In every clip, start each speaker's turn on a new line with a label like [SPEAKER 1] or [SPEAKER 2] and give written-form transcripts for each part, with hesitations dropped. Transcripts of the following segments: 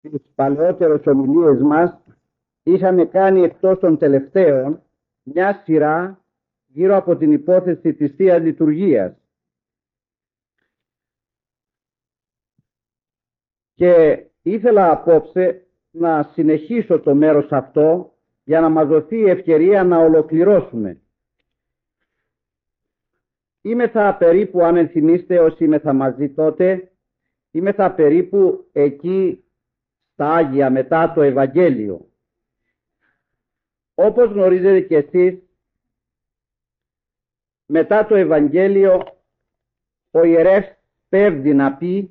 [SPEAKER 1] Στις παλαιότερες ομιλίες μας είχαμε κάνει εκτός των τελευταίων μια σειρά γύρω από την υπόθεση της Θείας Λειτουργίας. Και ήθελα απόψε να συνεχίσω το μέρος αυτό για να μας δοθεί η ευκαιρία να ολοκληρώσουμε. Είμεθα περίπου, αν ενθυμίστε όσοι είμεθα μαζί τότε, είμεθα περίπου εκεί στα Άγια μετά το Ευαγγέλιο. Όπως γνωρίζετε και εσείς, μετά το Ευαγγέλιο ο ιερεύς πέφτει να πει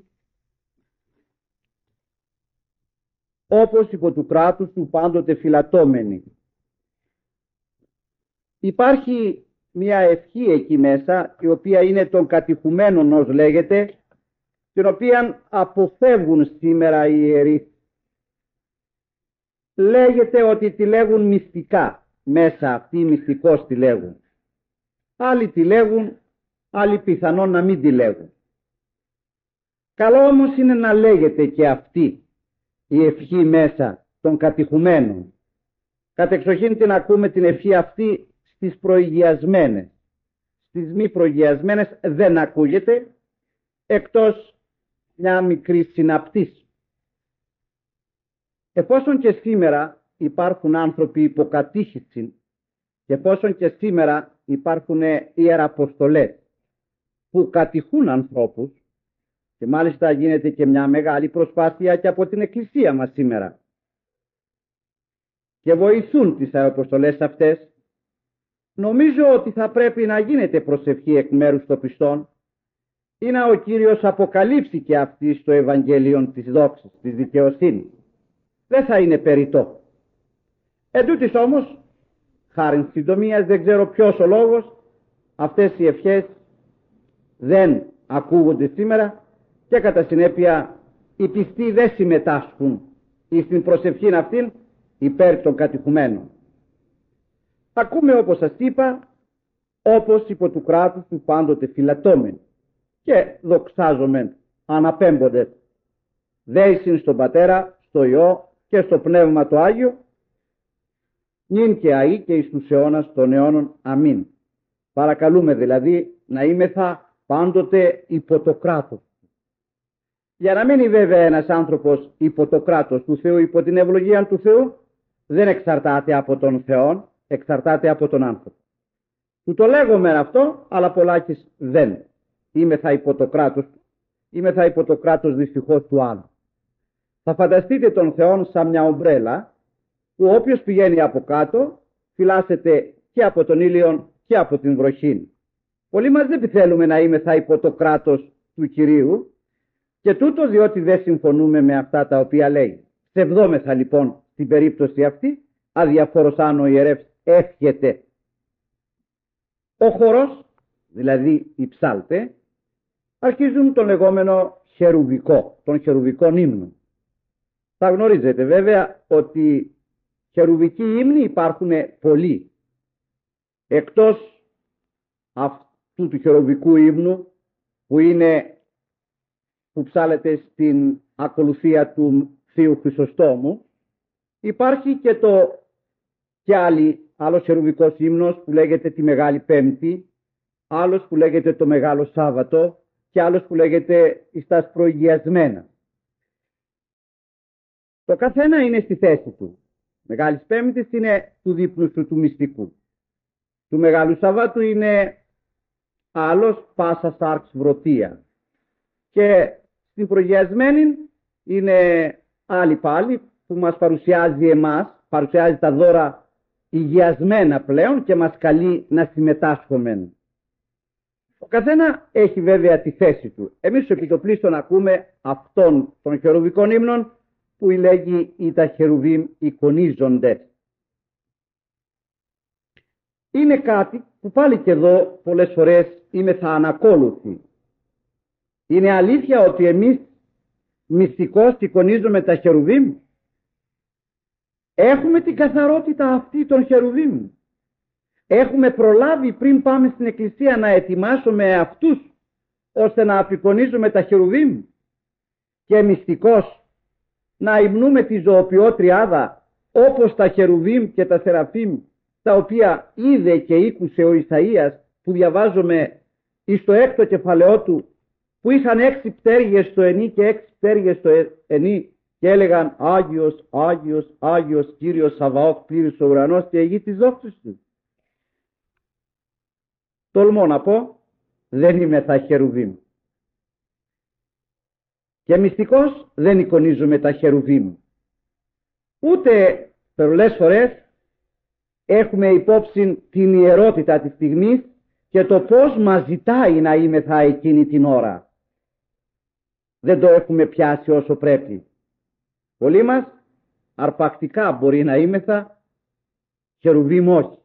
[SPEAKER 1] όπως υπό του κράτους του πάντοτε φυλατώμενοι. Υπάρχει μια ευχή εκεί μέσα, η οποία είναι των κατηχουμένων ως λέγεται, την οποία αποφεύγουν σήμερα οι ιερείς. Λέγεται ότι τη λέγουν μυστικά, μέσα αυτοί οι μυστικώς τη λέγουν. Άλλοι τη λέγουν, άλλοι πιθανόν να μην τη λέγουν. Καλό όμως είναι να λέγεται και αυτή η ευχή μέσα των κατηχουμένων. Κατ' εξοχήν την ακούμε την ευχή αυτή στις προηγιασμένες. Στις μη προηγιασμένες δεν ακούγεται, εκτός μια μικρή συναπτής. Εφόσον και σήμερα υπάρχουν άνθρωποι υποκατήχηση και εφόσον και σήμερα υπάρχουν ιεραποστολές που κατηχούν ανθρώπους, και μάλιστα γίνεται και μια μεγάλη προσπάθεια και από την Εκκλησία μας σήμερα και βοηθούν τις ιεραποστολές αυτές, νομίζω ότι θα πρέπει να γίνεται προσευχή εκ μέρους των πιστών ή να ο Κύριος αποκαλύψει και αυτή στο Ευαγγέλιο της δόξης, της δικαιοσύνης. Δεν θα είναι περιττό. Εν τούτοις όμως, χάριν συντομίας, δεν ξέρω ποιος ο λόγος, αυτές οι ευχές δεν ακούγονται σήμερα και κατά συνέπεια οι πιστοί δεν συμμετάσχουν στην προσευχή αυτήν υπέρ των κατηχουμένων. Ακούμε, όπως σας είπα, όπως υπό του κράτους του πάντοτε φυλατώμενοι και δοξάζομεν αναπέμποντες δέησιν στον Πατέρα, στο Υιό και στο Πνεύμα το Άγιο, νυν και αεί και εις τους αιώνας των αιώνων. Αμήν. Παρακαλούμε δηλαδή να είμεθα πάντοτε υπό το κράτος. Για να μείνει βέβαια ένας άνθρωπος υπό το κράτος του Θεού, υπό την ευλογία του Θεού, δεν εξαρτάται από τον Θεό, εξαρτάται από τον άνθρωπο. Του το λέγουμε αυτό, αλλά πολλάκις δεν. Είμεθα υπό το κράτος του, είμεθα υπό το κράτος δυστυχώς του άλλου. Θα φανταστείτε τον Θεό σαν μια ομπρέλα, που όποιος πηγαίνει από κάτω φυλάσσεται και από τον ήλιον και από την βροχή. Πολλοί μας δεν θέλουμε να είμεθα υπό το κράτος του Κυρίου, και τούτο διότι δεν συμφωνούμε με αυτά τα οποία λέει. Ψευδόμεθα λοιπόν στην περίπτωση αυτή, αδιαφόρος αν ο ιερεύς εύχεται. Ο χορός, δηλαδή οι ψάλτες, αρχίζουν τον λεγόμενο χερουβικό, τον χερουβικό ύμνο. Θα γνωρίζετε βέβαια ότι χερουβικοί ύμνοι υπάρχουν πολλοί. Εκτός αυτού του χερουβικού ύμνου που ψάλεται στην ακολουθία του Θείου Χρυσοστόμου, υπάρχει και άλλος χερουβικός ύμνος που λέγεται τη Μεγάλη Πέμπτη, άλλος που λέγεται το Μεγάλο Σάββατο και άλλος που λέγεται στα προηγιασμένα. Το καθένα είναι στη θέση του. Μεγάλης Πέμπτης είναι του δείπνου σου του μυστικού. Του Μεγάλου Σαββάτου είναι άλλος πάσα σάρξ βρωτεία. Και στην προηγιασμένη είναι άλλη πάλι που μας παρουσιάζει παρουσιάζει τα δώρα υγιασμένα πλέον και μας καλεί να συμμετάσχουμε. Ο καθένα έχει βέβαια τη θέση του. Εμείς στο επιτοπλίστων ακούμε αυτόν των χερουβικών ύμνων που λέγει οι τα χερουβίμ εικονίζοντες. Είναι κάτι που πάλι και εδώ πολλές φορές είμεθα ανακόλουθοι. Είναι αλήθεια ότι εμείς μυστικώς εικονίζουμε τα χερουβίμ. Έχουμε την καθαρότητα αυτή των χερουβίμ. Έχουμε προλάβει πριν πάμε στην εκκλησία να ετοιμάσουμε αυτούς ώστε να απεικονίζουμε τα χερουβίμ. Και μυστικώς να υμνούμε τη ζωοποιό τριάδα όπως τα χερουβίμ και τα σεραφίμ, τα οποία είδε και ήκουσε ο Ισαΐας, που διαβάζουμε εις το 6ο κεφαλαιό του, που είχαν 6 πτέρυγες στο ενί και 6 πτέρυγες στο ενί και έλεγαν Άγιος, Άγιος, Άγιος Κύριος Σαβαώθ, πλήρης ο ουρανός και η γη της δόξης του. Τολμώ να πω, δεν είμαι τα χερουβίμ. Και μυστικός δεν εικονίζουμε τα χερουβίμ. Ούτε πολλές φορές έχουμε υπόψη την ιερότητα της στιγμής και το πώς μας ζητάει να είμεθα εκείνη την ώρα. Δεν το έχουμε πιάσει όσο πρέπει. Πολλοί μας αρπακτικά μπορεί να είμεθα, χερουβίμ όχι.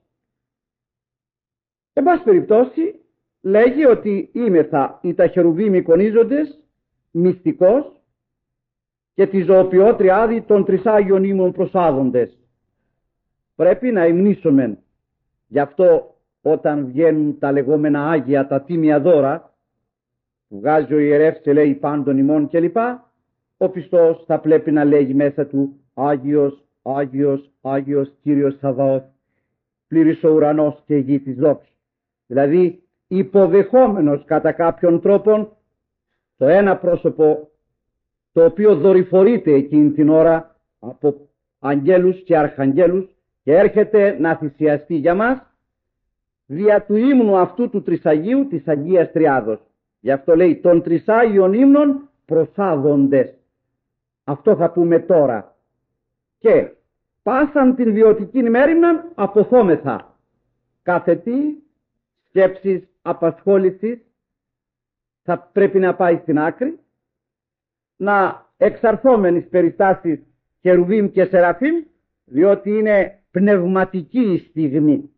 [SPEAKER 1] Εν πάση περιπτώσει λέγει ότι είμεθα οι τα χερουβίμ εικονίζοντες μυστικός και τη ζωοποιό τριάδη των τρισάγιων ήμων προσάδοντες. Πρέπει να υμνήσουμε. Γι' αυτό όταν βγαίνουν τα λεγόμενα Άγια, τα τίμια δώρα, που βγάζει ο ιερεύς και λέει πάντων ημών κλπ, ο πιστός θα πρέπει να λέγει μέσα του Άγιος, Άγιος, Άγιος Κύριος Σαβαώθ, πλήρης ο ουρανός και η γη της δόξης. Δηλαδή υποδεχόμενος κατά κάποιον τρόπον το ένα πρόσωπο το οποίο δορυφορείται εκείνη την ώρα από αγγέλους και αρχαγγέλους και έρχεται να θυσιαστεί για μας δια του ύμνου αυτού του Τρισαγίου της Αγίας Τριάδος. Γι' αυτό λέει των τρισάγιων ύμνων προσάδοντες. Αυτό θα πούμε τώρα. Και πάσαν την βιωτική ημέρημνα αποθόμεθα. Κάθε τι σκέψεις, απασχόλησης θα πρέπει να πάει στην άκρη, να εξαρθόμενοι περιστάσεις χερουβίμ και σεραφίμ, διότι είναι πνευματική η στιγμή.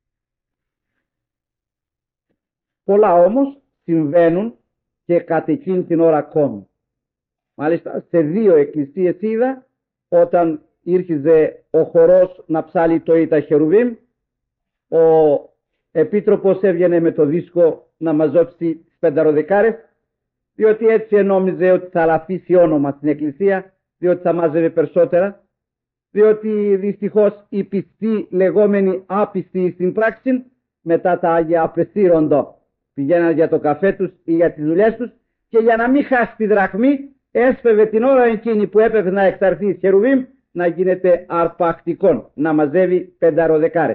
[SPEAKER 1] Πολλά όμως συμβαίνουν και κατ' εκείνη την ώρα ακόμη. Μάλιστα σε 2 εκκλησίες είδα, όταν ήρχιζε ο χορός να ψάλει το Ήτα Χερουβίμ, ο επίτροπος έβγαινε με το δίσκο να μαζώσει τις 5 διότι έτσι νόμιζε ότι θα αφήσει όνομα στην εκκλησία, διότι θα μάζευε περισσότερα, διότι δυστυχώς οι πιστοί λεγόμενοι άπιστοι στην πράξη μετά τα Άγια απεσύροντο. Πηγαίναν για το καφέ τους ή για τις δουλειές τους και για να μην χάσει τη δραχμή έσπευε την ώρα εκείνη που έπρεπε να εξαρθεί η χερουβίμ να γίνεται αρπακτικών, να μαζεύει 5.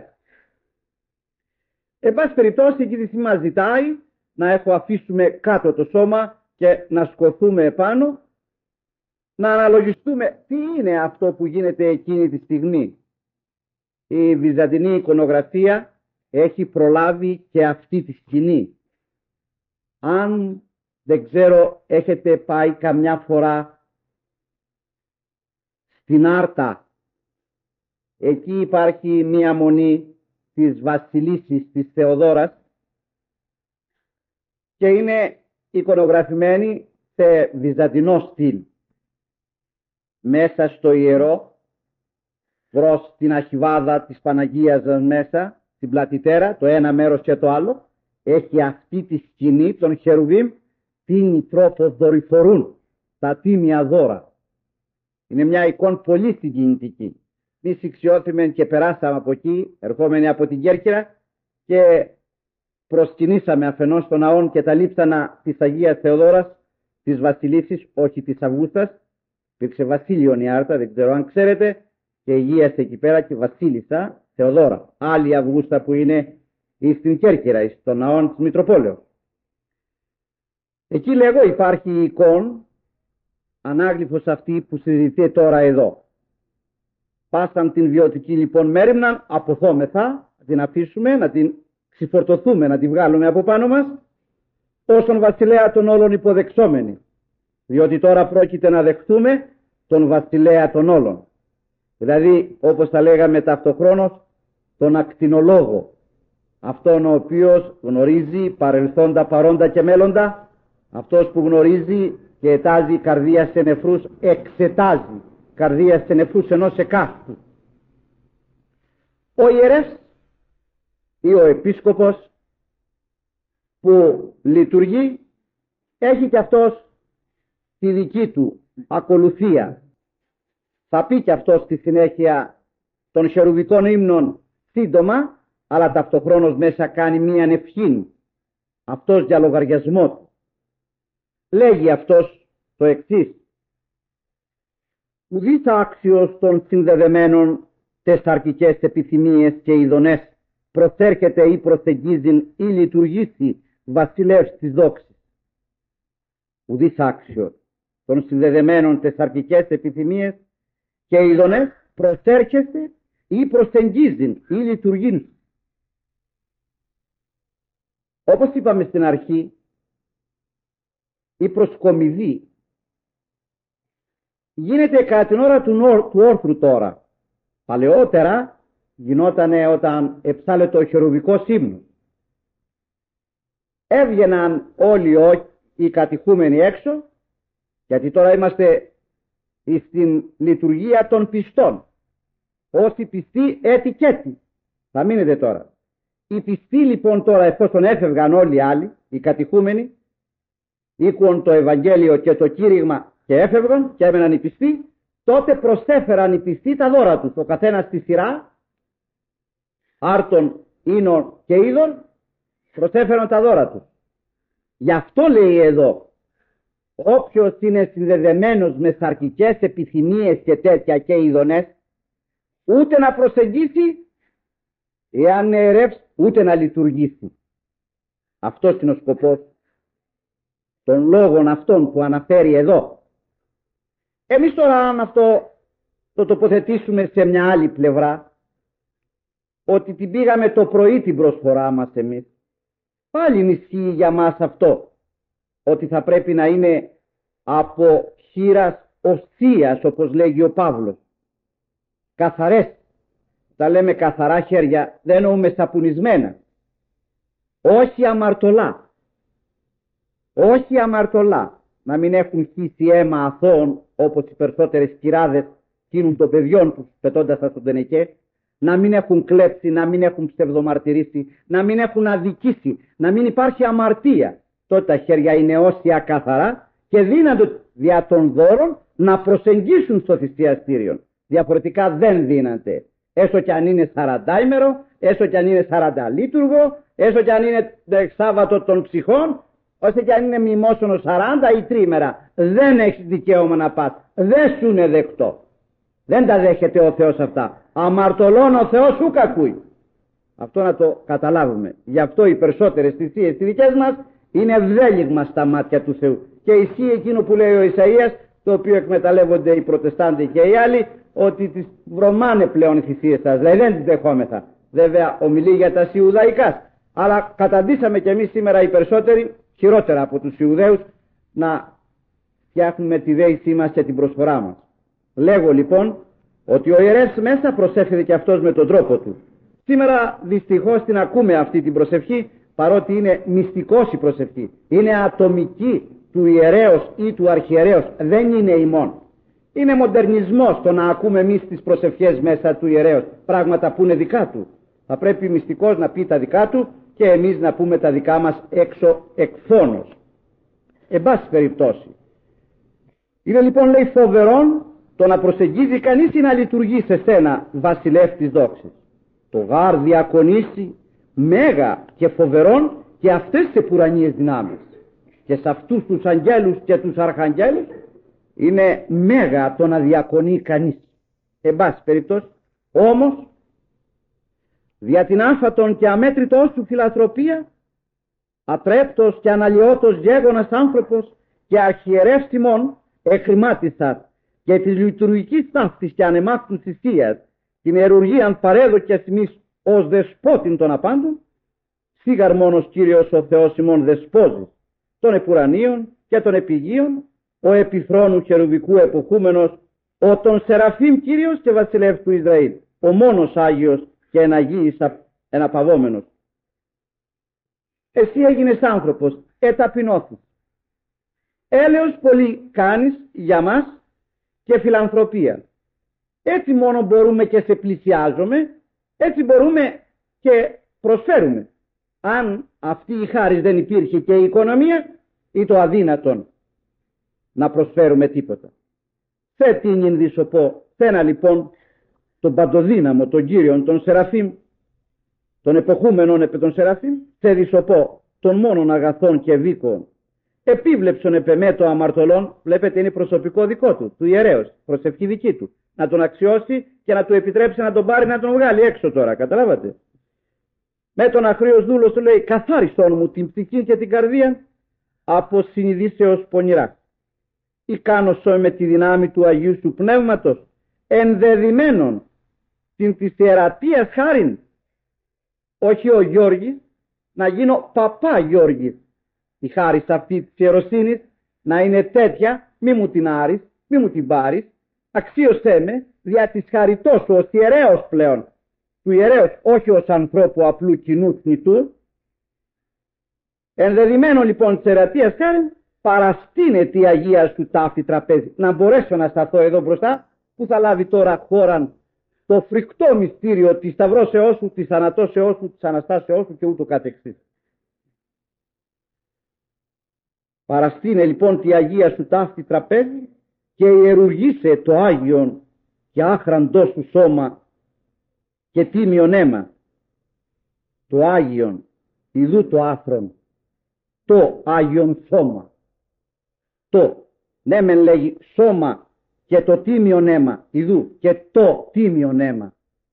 [SPEAKER 1] Εν πάση περιπτώσει η Κύριε μας ζητάει να αφήσουμε κάτω το σώμα και να σκοθούμε επάνω, να αναλογιστούμε τι είναι αυτό που γίνεται εκείνη τη στιγμή. Η βυζαντινή εικονογραφία έχει προλάβει και αυτή τη σκηνή. Αν δεν ξέρω έχετε πάει καμιά φορά στην Άρτα, εκεί υπάρχει μία μονή της βασιλίσσης της Θεοδόρας και είναι εικονογραφημένη σε βυζαντινό στυλ. Μέσα στο ιερό, προς την αρχιβάδα της Παναγίας μέσα, στην πλατητέρα, το ένα μέρος και το άλλο, έχει αυτή τη σκηνή των χερουβίμ, τίνοι τρόπος δορυφορούν τα τίμια δώρα. Είναι μια εικόνα πολύ συγκινητική. Εμείς σιξιώθημεν και περάσαμε από εκεί, ερχόμενοι από την Κέρκυρα, και προσκυνήσαμε αφενός των ναών και τα λείψανα της Αγίας Θεοδόρας, της Βασιλίσσης, όχι της Αυγούστας. Υπήρξε Βασίλειον η Άρτα, δεν ξέρω αν ξέρετε, και υγείασε εκεί πέρα και Βασίλισσα Θεοδόρα. Άλλη Αυγούστα που είναι στην Κέρκυρα, στον ναών της Μητροπόλεως. Εκεί λέγω υπάρχει η εικόνα, ανάγλυφος αυτή που συζητείται τώρα εδώ. Πάσαν την βιωτική λοιπόν μέρημνα, αποθόμεθα, να την αφήσουμε, να την ξεφορτωθούμε, να την βγάλουμε από πάνω μας, ως τον βασιλέα των όλων υποδεξόμενοι. Διότι τώρα πρόκειται να δεχτούμε τον βασιλέα των όλων. Δηλαδή, όπως τα λέγαμε ταυτοχρόνως, τον ακτινολόγο. Αυτόν ο οποίος γνωρίζει παρελθόντα, παρόντα και μέλλοντα, αυτός που γνωρίζει και ετάζει καρδία σε νεφρούς, εξετάζει καρδία σε νεφρούς ενός εκάστου. Ο ιερεύς ή ο επίσκοπος που λειτουργεί έχει και αυτός τη δική του ακολουθία. Θα πει και αυτό στη συνέχεια των χερουβικών ύμνων σύντομα, αλλά ταυτοχρόνως μέσα κάνει μία ευχή. Αυτός για λογαριασμό του. Λέγει αυτός το εξής: ουδείς άξιος των συνδεδεμένων τες σαρκικές επιθυμίες και ειδονές προσέρχεται ή προσεγγίζει ή λειτουργήσει βασιλεύς της δόξης. Ουδείς άξιος των συνδεδεμένων τες σαρκικές επιθυμίες και ειδονές προσέρχεται ή προσεγγίζει ή λειτουργεί. Όπως είπαμε στην αρχή, η προσκομιδή γίνεται κατά την ώρα του όρθρου τώρα. Παλαιότερα γινότανε όταν εψάλεται ο χερουβικός ύμνος. Έβγαιναν όλοι οι κατηχούμενοι έξω, γιατί τώρα είμαστε στην λειτουργία των πιστών. Όσοι πιστοί έτη και έτη. Θα μείνετε τώρα. Οι πιστοί λοιπόν τώρα, εφόσον έφευγαν όλοι οι άλλοι, οι κατηχούμενοι, ήκουαν το Ευαγγέλιο και το κήρυγμα και έφευγαν και έμεναν οι πιστοί, τότε προσέφεραν οι πιστοί τα δώρα τους, ο καθένας στη σειρά, άρτων, ίνων και είδων, προσέφεραν τα δώρα τους. Γι' αυτό λέει εδώ, όποιος είναι συνδεδεμένος με σαρκικές επιθυμίες και τέτοια και ειδονές, ούτε να προσεγγίσει, εάν ερεύσει, ούτε να λειτουργήσει. Αυτός είναι ο σκοπός των λόγων αυτών που αναφέρει εδώ. Εμείς τώρα, αν αυτό το τοποθετήσουμε σε μια άλλη πλευρά, ότι την πήγαμε το πρωί την προσφορά μας εμείς, πάλι ισχύει για μας αυτό, ότι θα πρέπει να είναι από χείρας οστείας, όπως λέγει ο Παύλος. Καθαρές. Τα λέμε καθαρά χέρια, δεν εννοούμε σαπουνισμένα. Όχι αμαρτωλά. Όχι αμαρτωλά. Να μην έχουν χύσει αίμα αθώων, όπως οι περισσότερες κυράδες κίνουν των παιδιών τους πετώντας τα στον τενεκέ. Να μην έχουν κλέψει, να μην έχουν ψευδομαρτυρήσει, να μην έχουν αδικήσει, να μην υπάρχει αμαρτία. Τότε τα χέρια είναι όσια καθαρά και δύνατο δια των δώρων να προσεγγίσουν στο θυσιαστήριο. Διαφορετικά δεν δύναται. Έστω κι αν είναι 40ημερο, έστω κι αν είναι 40λίτουργο, έστω κι αν είναι Σάββατο των ψυχών, έστω κι αν είναι μνημόσυνο 40 ή τρίμερα. Δεν έχεις δικαίωμα να πας. Δεν σου είναι δεκτό. Δεν τα δέχεται ο Θεός αυτά. Αμαρτωλών ο Θεός σου κακούει. Αυτό να το καταλάβουμε. Γι' αυτό οι περισσότερες θυσίες οι δικές μας είναι ευδέλιγμα στα μάτια του Θεού. Και ισχύει εκείνο που λέει ο Ισαΐας, το οποίο εκμεταλλεύονται οι Προτεστάντοι και οι άλλοι, ότι τις βρωμάνε πλέον οι θυσίες σας, δηλαδή δεν τις δεχόμεθα. Βέβαια ομιλεί για τα Ιουδαϊκά, αλλά καταντήσαμε κι εμείς σήμερα οι περισσότεροι, χειρότερα από τους Ιουδαίους, να φτιάχνουμε τη δέησή μας και την προσφορά μας. Λέγω λοιπόν ότι ο ιερεύς μέσα προσεύχεται και αυτός με τον τρόπο του. Σήμερα δυστυχώς την ακούμε αυτή την προσευχή, παρότι είναι μυστικός η προσευχή. Είναι ατομική του ιερέως ή του αρχιερέως, δεν είναι ημών. Είναι μοντερνισμός το να ακούμε εμείς τις προσευχές μέσα του ιερέως, πράγματα που είναι δικά του. Θα πρέπει μυστικός να πει τα δικά του και εμείς να πούμε τα δικά μας έξω εκφώνος. Εν πάση περιπτώσει. Είναι λοιπόν, λέει, φοβερόν το να προσεγγίζει κανείς ή να λειτουργεί σε σένα, βασιλεύ της δόξης. Το γάρ διακονήσει μέγα και φοβερόν και αυτές τις επουρανίες δυνάμεις. Και σε αυτούς τους αγγέλους και τους αρχαγγέλους είναι μέγα το να διακονεί κανείς. Εν πάση περιπτώσει, όμως, δια την άφατον και αμέτρητό σου φιλανθρωπία, ατρέπτος και αναλυότος γέγονας άνθρωπος και αρχιερεύς τιμών, εχρημάτισας και της λειτουργικής ταύτης και ανεμάκτους θυσίας, την ιερουργίαν παρέδοκες εμείς ως δεσπότην των απάντων, σίγαρ μόνος Κύριος ο Θεός ημών δεσπόζης των επουρανίων και των επιγείων, ο επιθρόνου χερουβικού εποχούμενος, ο των Σεραφείμ Κύριος και βασιλεύς του Ισραήλ, ο μόνος Άγιος και εναγίης εναπαυόμενος. Εσύ έγινες άνθρωπος, εταπεινώθης. Έλεος πολύ κάνεις για μας και φιλανθρωπία. Έτσι μόνο μπορούμε και σε πλησιάζουμε, έτσι μπορούμε και προσφέρουμε. Αν αυτή η χάρις δεν υπήρχε και η οικονομία, ή το αδύνατον να προσφέρουμε τίποτα. Σε τίνην δισοπό Σένα λοιπόν τον παντοδύναμο, τον Κύριον, τον Σεραφείμ, τον εποχούμενον επί τον Σεραφείμ, σε δισοπώ των μόνων αγαθών και βίκων, επίβλεψον επεμέτω αμαρτωλών. Βλέπετε, είναι προσωπικό δικό του ιερέως, προσευχή δική του, να τον αξιώσει και να του επιτρέψει να τον πάρει, να τον βγάλει έξω τώρα, καταλάβατε. Με τον αχρήος δούλος του λέει, καθάρισον μου την ψυχή και την καρδία από συνειδήσεως πονηρά. Ικάνωσον με τη δυνάμει του Αγίου σου Πνεύματος, ενδεδειμένων την της ιερατείας χάριν. Όχι ο Γιώργης, να γίνω παπά Γιώργης. Η χάρη αυτή της ιεροσύνης να είναι τέτοια, μη μου την άρεις, μη μου την πάρεις, αξίωσέ με δια της χαριτός σου ως ιερέως πλέον, του ιερέως, όχι ως ανθρώπου απλού κοινού θνητού. Ενδεδειμένο λοιπόν της ιερατείας χάριν, παραστήνεται η Αγία σου τάφη τραπέζι. Να μπορέσω να σταθώ εδώ μπροστά, που θα λάβει τώρα χώραν το φρικτό μυστήριο της σταυρώσεώς σου, της θανατώσεώς σου, της Αναστάσεώς σου και ούτω καθεξής. Παραστήνε λοιπόν τη Αγία σου ταύτη τραπέζι και ιερουργήσε το Άγιον και άχραντό σου σώμα και τίμιον αίμα. Το Άγιον, ιδού το άφρον, το Άγιον σώμα. Το, ναι μεν λέγει σώμα και το τίμιον αίμα, ιδού και το τίμιον αίμα.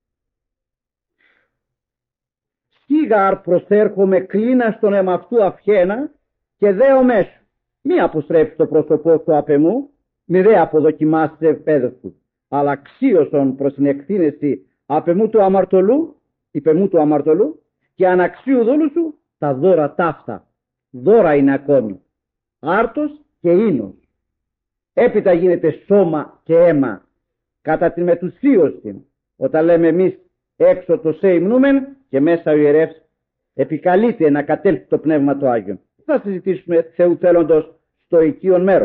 [SPEAKER 1] Σίγαρ προσέρχομαι κλίνα στον αίμα αυτού αυχένα και δέω μέσου. Μη αποστρέψει το πρόσωπό σου απ' εμού, μη δε αποδοκιμάσει ευπαίδες του, αλλά αξίωσον προς την εκθήνεση απ' εμού του αμαρτωλού, υπεμού του αμαρτωλού, και αναξίου δούλου σου τα δώρα ταύτα. Δώρα είναι ακόμη, άρτος και ίνος. Έπειτα γίνεται σώμα και αίμα, κατά την μετουσίωση, όταν λέμε εμείς έξω το σε υμνούμεν και μέσα ο ιερεύς επικαλείται να κατέλθει το Πνεύμα το Άγιο. Θα συζητήσουμε Θεού θέλοντος στο οικείον μέρος.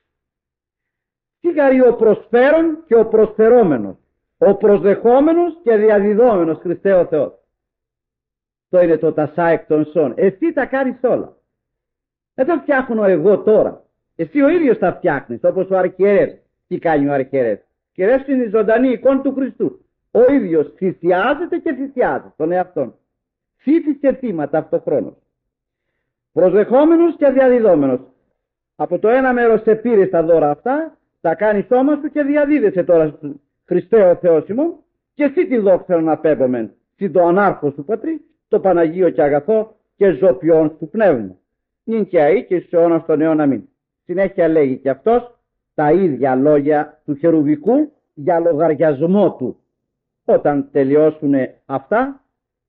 [SPEAKER 1] Σίγαρη ο προσφέρον και ο προσφερόμενος, ο προσδεχόμενος και διαδιδόμενος, Χριστέ ο Θεός. Αυτό είναι το τασά εκ των σών. Εσύ τα κάνεις όλα. Δεν τα φτιάχνω εγώ τώρα. Εσύ ο ίδιος τα φτιάχνεις, όπως ο αρχιερεύς. Τι κάνει ο αρχιερεύς? Ο αρχιερεύς είναι η ζωντανή εικόνα του Χριστού. Ο ίδιος θυσιάζεται και θυσιάζει τον εαυτόν. Θύτης και θύμα ταυτοχρόνως. Προσδεχόμενος και διαδιδόμενος. Από το ένα μέρος σε πήρε τα δώρα αυτά, τα κάνει σώμα σου και διαδίδεσαι τώρα Χριστέ ο Θεός ημών, και εσύ τη δόξα να απέμπομεν, συν το ανάρχο σου Πατρί, το Παναγίο και αγαθό και ζωπιόν του Πνεύμα. Νυν και αεί και στους αιώνας των αιών αμήν. Συνέχεια λέγει και αυτός τα ίδια λόγια του χερουβικού για λογαριασμό του. Όταν τελειώσουν αυτά,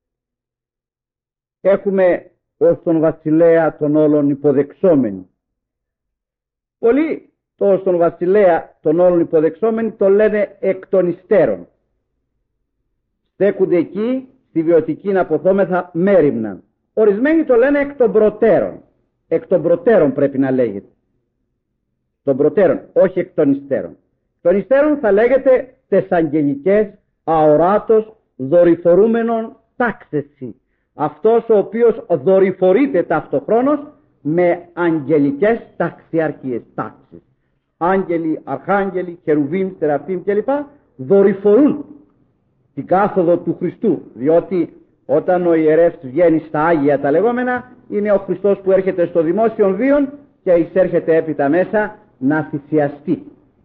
[SPEAKER 1] έχουμε ως τον βασιλέα των όλων υποδεξόμενοι. Πολλοί το ως τον βασιλέα των όλων υποδεξόμενοι το λένε εκ των υστέρων. Στέκονται εκεί στη βιωτική αποθόμεθα μέριμναν. Ορισμένοι το λένε εκ των προτέρων. Εκ των προτέρων πρέπει να λέγεται. Των προτέρων, όχι εκ των υστέρων. Των υστέρων θα λέγεται τες αγγελικές αοράτος δορυφορούμενων τάξεση. Αυτός ο οποίος δορυφορείται ταυτοχρόνως με αγγελικές ταξιαρχίες, τάξεις. Άγγελοι, αρχάγγελοι, χερουβίμ, σεραφείμ κλπ. Δορυφορούν την κάθοδο του Χριστού, διότι όταν ο ιερεύς βγαίνει στα Άγια τα λεγόμενα, είναι ο Χριστός που έρχεται στο δημόσιο βίον και εισέρχεται έπειτα μέσα να θυσιαστεί.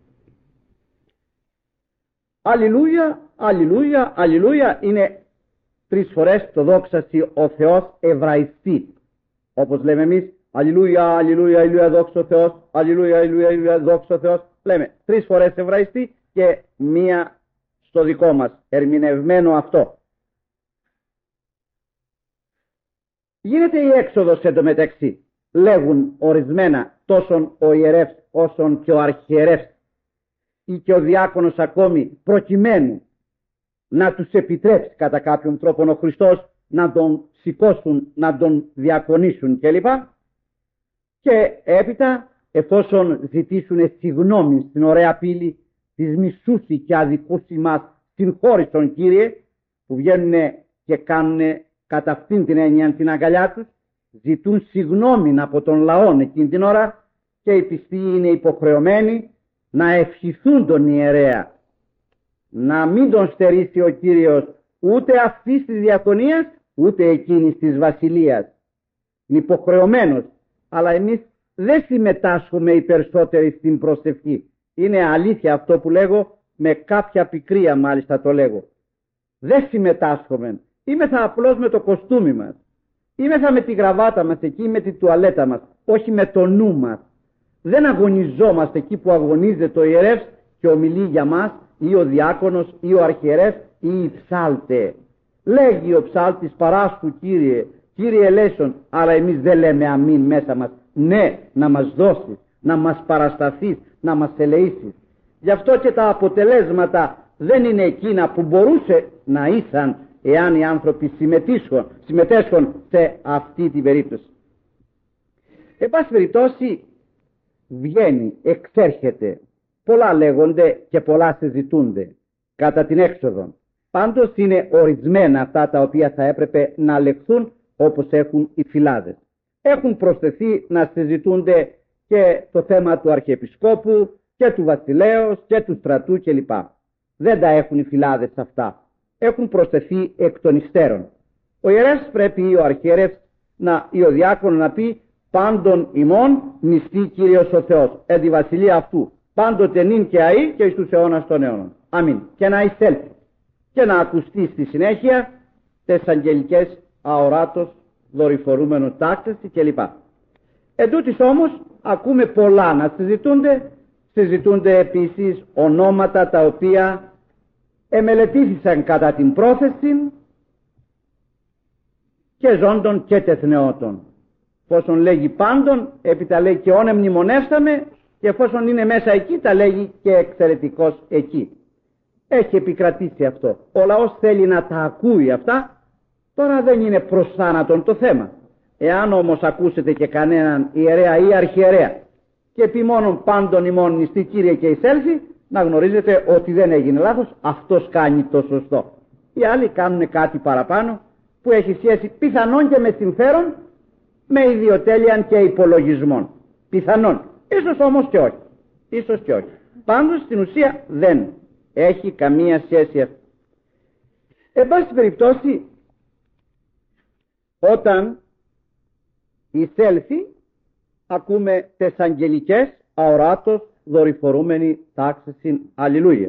[SPEAKER 1] Αλληλούια, αλληλούια, αλληλούια είναι 3 φορές το δόξασι ο Θεός εβραϊστεί. Όπως λέμε εμείς, αλληλούια, αλληλούια, αλληλούια, δόξα ο Θεός, αλληλούια, αλληλούια, αλληλούια, δόξα ο Θεός. Λέμε 3 φορές εβραϊστεί και 1 στο δικό μας, ερμηνευμένο αυτό. Γίνεται η έξοδος εντωμεταξύ. Λέγουν ορισμένα τόσον ο ιερεύς όσον και ο αρχιερεύς ή και ο διάκονος ακόμη, προκειμένου να τους επιτρέψει κατά κάποιον τρόπο ο Χριστός να τον σηκώσουν, να τον διακονήσουν κλπ. Και έπειτα, εφόσον ζητήσουν συγγνώμη στην ωραία πύλη της μισούση και αδικούση μας, συγχώρησον Κύριε, που βγαίνουν και κάνουν κατά αυτήν την έννοια την αγκαλιά τους, ζητούν συγγνώμη από τον λαό εκείνη την ώρα, και οι πιστοί είναι υποχρεωμένοι να ευχηθούν τον ιερέα να μην τον στερήσει ο Κύριος ούτε αυτής της διακονίας ούτε εκείνης της βασιλείας. Είναι υποχρεωμένος, αλλά εμείς δεν συμμετάσχουμε οι περισσότεροι στην προσευχή. Είναι αλήθεια αυτό που λέγω, με κάποια πικρία μάλιστα το λέγω. Δεν συμμετάσχουμε. Είμεθα απλώς με το κοστούμι μας. Είμεθα με τη γραβάτα μας εκεί, με τη τουαλέτα μας, όχι με το νου μας. Δεν αγωνιζόμαστε εκεί που αγωνίζεται ο ιερεύς και ομιλεί για μας, ή ο διάκονος ή ο αρχιερεύς ή η ψάλτε. Λέγει ο ψάλτης παράσχου Κύριε, Κύριε ελέησον, αλλά εμείς δεν λέμε αμήν μέσα μας. Ναι, να μας δώσεις, να μας παρασταθείς, να μας ελεήσεις. Γι' αυτό και τα αποτελέσματα δεν είναι εκείνα που μπορούσε να ήσαν εάν οι άνθρωποι συμμετέσχουν σε αυτή την περίπτωση. Εν πάση περιπτώσει βγαίνει, εξέρχεται, πολλά λέγονται και πολλά συζητούνται κατά την έξοδο. Πάντως είναι ορισμένα αυτά τα οποία θα έπρεπε να λεχθούν όπως έχουν οι φυλάδες. Έχουν προσθεθεί να συζητούνται και το θέμα του Αρχιεπισκόπου και του Βασιλέως και του στρατού κλπ. Δεν τα έχουν οι φυλάδες αυτά. Έχουν προσθεθεί εκ των υστέρων. Ο ιερεύς πρέπει ή ο αρχιερεύς ή ο διάκονος να πει πάντων ημών νηστεί Κύριος ο Θεός εν τη βασιλεία αυτού πάντοτε νυν και αεί και εις τους αιώνας των αιώνων. Αμήν. Και να εισέλθει και να ακουστεί στη συνέχεια τις αγγελικές αοράτος δορυφορούμενος τάξεις κλπ. Εν τούτοις όμως ακούμε πολλά να συζητούνται επίσης ονόματα τα οποία εμελετήθησαν κατά την πρόθεση και ζώντων και τεθνεώτων. Εφόσον λέγει πάντων, έπειτα λέει και όν εμνημονεύσαμε, και εφόσον είναι μέσα εκεί τα λέγει και εξαιρετικός εκεί. Έχει επικρατήσει αυτό. Ο λαός θέλει να τα ακούει αυτά. Τώρα δεν είναι προς θάνατον το θέμα. Εάν όμως ακούσετε και κανέναν ιερέα ή αρχιερέα και πει μόνον πάντων ημών νηστεί Κύριε και εισέλθει, να γνωρίζετε ότι δεν έγινε λάθος, αυτός κάνει το σωστό. Οι άλλοι κάνουν κάτι παραπάνω που έχει σχέση πιθανόν και με συμφέρον, με ιδιοτέλειαν και υπολογισμών. Πιθανόν. Ίσως όμως και όχι. Ίσως και όχι. Πάντως στην ουσία δεν έχει καμία σχέση αυτό. Εν πάση περιπτώσει, όταν εισέλθει ακούμε τις αγγελικές αοράτος δορυφορούμενη τάξησιν αλληλούια.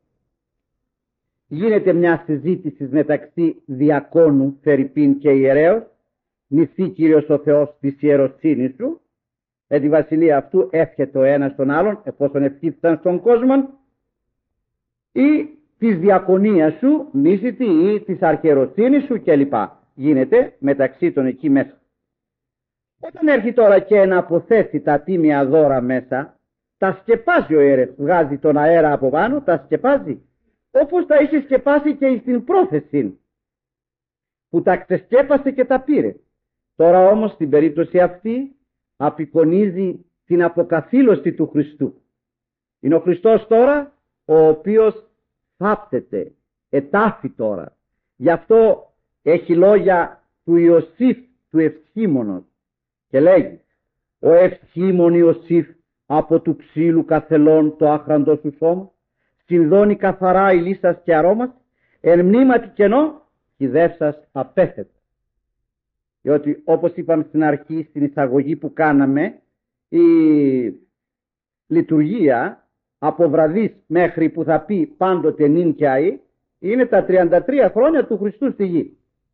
[SPEAKER 1] Γίνεται μια συζήτηση μεταξύ διακόνου φερειπίν και ιερέως, νηστεί Κύριος ο Θεός της ιεροσύνης σου, εν τη βασιλεία αυτού εύχεται ο ένας τον άλλον εφόσον ευχήθησαν στον κόσμο, ή της διακονίας σου νήσιτη ή της αρχιεροσύνης σου κλπ. Γίνεται μεταξύ των εκεί μέσα. Όταν έρχει τώρα και να αποθέσει τα τίμια δώρα μέσα, τα σκεπάζει ο ιερεύς, βγάζει τον αέρα από πάνω, τα σκεπάζει, όπως τα είχε σκεπάσει και στην πρόθεση που τα ξεσκέπασε και τα πήρε. Τώρα όμως στην περίπτωση αυτή απεικονίζει την αποκαθήλωση του Χριστού. Είναι ο Χριστός τώρα ο οποίος θάπτεται, ετάφη τώρα. Γι' αυτό έχει λόγια του Ιωσήφ του Ευσχήμονος και λέγει «Ο Ευσχήμων Ιωσήφ από του ξύλου καθελών το άχραντο σου σώμα, συνδώνει καθαρά η λύσας και αρώμας, εν μνήματι κενό κυδεύσας απέθετα». Διότι όπως είπαμε στην αρχή, στην εισαγωγή που κάναμε, η λειτουργία από βραδύς μέχρι που θα πει πάντοτε νυν και αεί είναι τα 33 χρόνια του Χριστού στη γη.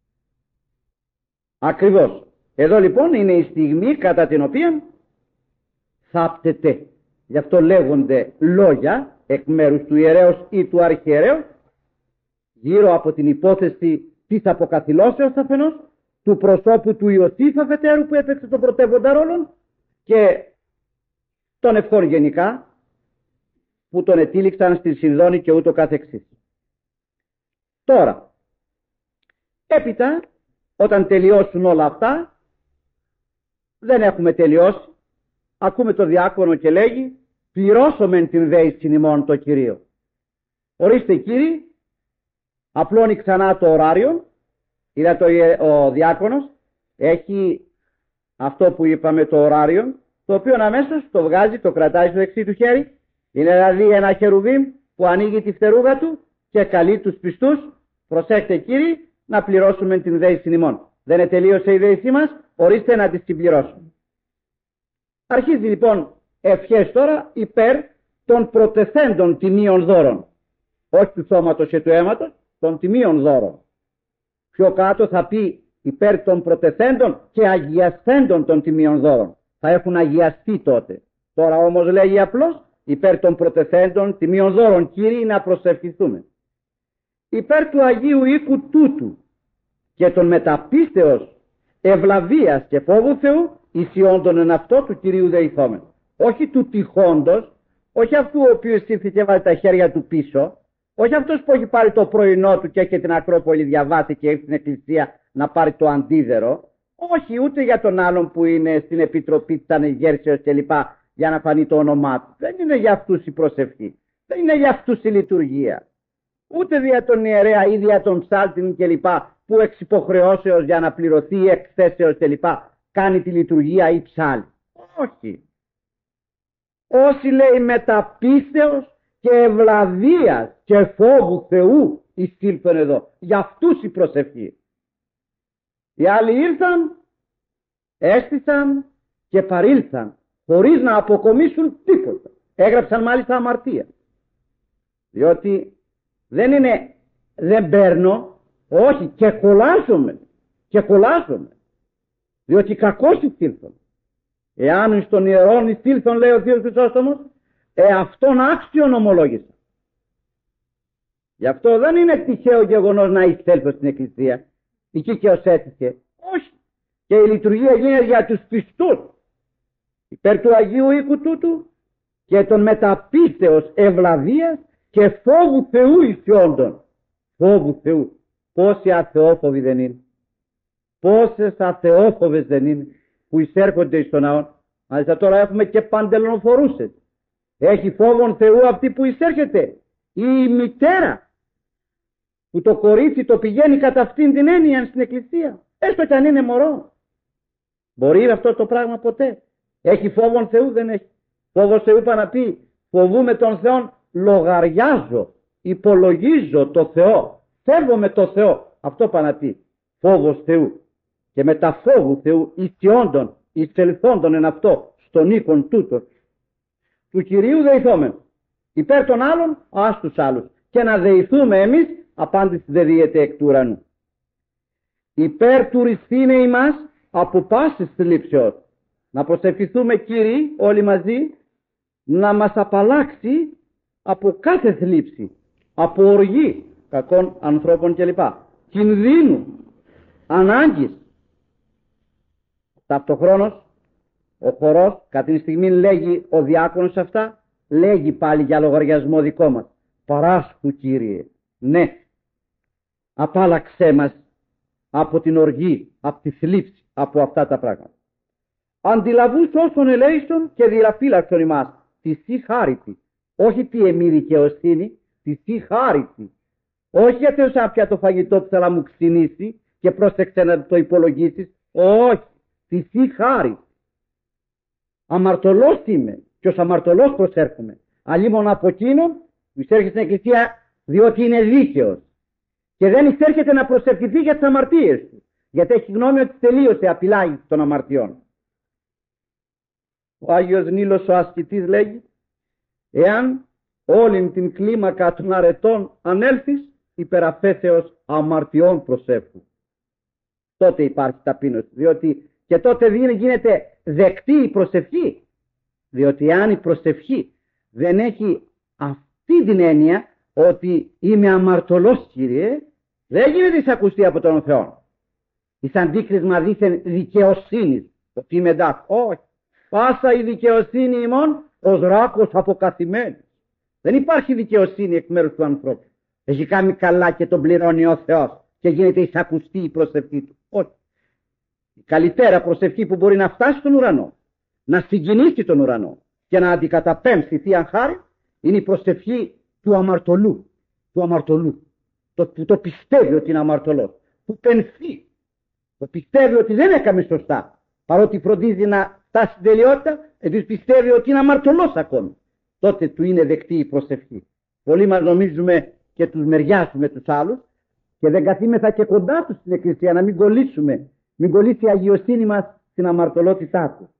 [SPEAKER 1] Ακριβώς. Εδώ λοιπόν είναι η στιγμή κατά την οποία θάπτεται. Γι' αυτό λέγονται λόγια εκ μέρους του ιερέως ή του αρχιερέως γύρω από την υπόθεση της αποκαθηλώσεως αφενός, του προσώπου του Ιωσήφ αφετέρου που έπαιξε τον πρωτεύοντα ρόλο και των ευχών γενικά που τον ετύλιξαν στη Συνδόνη και ούτω καθεξής. Τώρα, έπειτα όταν τελειώσουν όλα αυτά, δεν έχουμε τελειώσει, ακούμε το διάκονο και λέγει πληρώσομεν την δέησιν ημών το Κυρίο. Ορίστε Κύριοι, απλώνει ξανά το ωράριο. Είδατε ο διάκονος έχει αυτό που είπαμε το ωράριο, το οποίο αμέσως το βγάζει, το κρατάει στο δεξί του χέρι. Είναι δηλαδή ένα χερουβίμ που ανοίγει τη φτερούγα του και καλεί τους πιστούς, προσέχτε κύριοι, να πληρώσουμε την δέηση ημών. Δεν ετελείωσε η δέησή μας, ορίστε να τη συμπληρώσουμε. Αρχίζει λοιπόν ευχές τώρα υπέρ των προτεθέντων τιμίων δώρων. Όχι του σώματος και του αίματος, των τιμίων δώρων. Πιο κάτω θα πει υπέρ των προτεθέντων και αγιασθέντων των τιμίων δώρων. Θα έχουν αγιαστεί τότε. Τώρα όμως λέγει απλώς υπέρ των προτεθέντων τιμίων δώρων, κύριοι, να προσευχηθούμε. Υπέρ του Αγίου οίκου τούτου και των μεταπίστεως ευλαβίας και φόβου Θεού ισιόντων εν αυτό του Κυρίου δεηθόμεν. Όχι του τυχόντος, όχι αυτού ο οποίος ήρθε και βάλει τα χέρια του πίσω, όχι αυτός που έχει πάρει το πρωινό του και έχει την Ακρόπολη διαβάσει και έχει στην εκκλησία να πάρει το αντίδερο, όχι ούτε για τον άλλον που είναι στην Επιτροπή της Ανεγέρσεως κλπ. Για να φανεί το όνομά του. Δεν είναι για αυτούς η προσευχή, δεν είναι για αυτούς η λειτουργία. Ούτε δια τον ιερέα ή δια τον ψάλτην κλπ. Που εξ υποχρεώσεως για να πληρωθεί ή εκθέσεως κλπ. Κάνει τη λειτουργία ή ψάλει. Όχι. Όσοι λέει μεταπίστεως και ευλαβίας και φόβου Θεού εισήλθον εδώ. Για αυτούς η προσευχή. Οι άλλοι ήρθαν, έστησαν και παρήλθαν χωρίς να αποκομίσουν τίποτα. Έγραψαν μάλιστα αμαρτία. Διότι δεν είναι δεν παίρνω, όχι, και κολλάζομαι. Διότι κακώς εισήλθον. Εάν στον ιερόν εισήλθον, λέει ο Θείος Χρυσόστομος, αυτόν άξιον ομολόγησα. Γι' αυτό δεν είναι τυχαίο γεγονός να εισέλθω στην εκκλησία, εκεί και ως έτυχε. Όχι. Και η λειτουργία γίνεται για τους πιστούς. Υπέρ του Αγίου οίκου τούτου και των μεταπίστεως ευλαβίας και φόβου Θεού ισιόντων. Φόβου Θεού. Πόσοι αθεόφοβοι δεν είναι. Πόσες αθεόφοβες δεν είναι που εισέρχονται στον ναό. Μάλιστα τώρα έχουμε και παντελονοφορούσες. Έχει φόβον Θεού αυτή που εισέρχεται. Ή η μητέρα που το κορίτσι το πηγαίνει κατά αυτήν την έννοια στην εκκλησία. Έστω κι αν είναι μωρό. Μπορεί αυτό το πράγμα ποτέ. Έχει φόβον Θεού, δεν έχει. Φόβος Θεού πάει να πει φοβούμαι τον Θεό, λογαριάζω, υπολογίζω το Θεό, σέβομαι το Θεό. Αυτό πάει να πει φόβος Θεού. Και με τα φόβου Θεού ισιόντων, εισελθόντων εν αυτό, στον οίκον τούτο. Του Κυρίου δεηθόμεν. Υπέρ των άλλων, ας τους άλλους. Και να δεηθούμε εμείς, απάντηση δεν δίεται εκ του ουρανού. Υπέρ του ρηθήνε ημάς από πάσης θλίψεως. Να προσευχηθούμε Κύριοι όλοι μαζί να μας απαλλάξει από κάθε θλίψη, από οργή κακών ανθρώπων κλπ. Κινδύνου, ανάγκης. Ταυτοχρόνως ο χορός κατά τη στιγμή λέγει ο διάκονος αυτά, λέγει πάλι για λογαριασμό δικό μας. Παράσχου Κύριε, ναι, απάλλαξέ μας από την οργή, από τη θλίψη, από αυτά τα πράγματα. Αντιλαβούς όσων ελέησον και διαφύλαξον ημάς, τη σύ χάριτη, όχι τη εμή δικαιοσύνη, τη σύ χάριτη. Όχι γιατί ως άπια το φαγητό που θα μου ξυνήσει και πρόσεξε να το υπολογίσεις, όχι, τη σύ χάριτη. Αμαρτωλός είμαι και ως αμαρτωλός προσέρχομαι. Αλλήμον από εκείνον που εισέρχεται στην εκκλησία διότι είναι δίκαιος και δεν εισέρχεται να προσευχηθεί για τις αμαρτίες του, γιατί έχει γνώμη ότι τελείωσε, απειλάει των αμαρτιών. Ο Άγιος Νίλος ο ασκητής λέγει, εάν όλην την κλίμακα των αρετών ανέλθεις, υπεραφέσεως αμαρτιών προσεύχου. Τότε υπάρχει ταπείνωση, διότι και τότε γίνεται δεκτή η προσευχή. Διότι αν η προσευχή δεν έχει αυτή την έννοια ότι είμαι αμαρτωλός Κύριε, δεν γίνεται εισακουστή από τον Θεό. Εις αντίκρισμα δήθεν δικαιοσύνης, ότι είμαι εντάξει. Όχι. Πάσα η δικαιοσύνη ημών ως ράκος αποκαθημένης. Δεν υπάρχει δικαιοσύνη εκ μέρους του ανθρώπου. Έχει κάνει καλά και τον πληρώνει ο Θεός και γίνεται εισακουστή η προσευχή του. Όχι. Η καλύτερα προσευχή που μπορεί να φτάσει στον ουρανό, να συγκινήσει τον ουρανό και να αντικαταπέμψει Θεία Χάρη είναι η προσευχή του αμαρτωλού. Του αμαρτωλού. Που το πιστεύει ότι είναι αμαρτωλός. Που πενθεί. Το πιστεύει ότι δεν έκαμε σωστά. Παρότι φροντίζει να φτάσει στην τελειότητα, επειδή πιστεύει ότι είναι αμαρτωλός ακόμη. Τότε του είναι δεκτή η προσευχή. Πολλοί μας νομίζουμε και τους μεριάσουμε τους άλλους και δεν καθίμεθα και κοντά τους στην Εκκλησία, να μην κολλήσουμε, μην κολλήσει η αγιοσύνη μας στην αμαρτωλότητά του.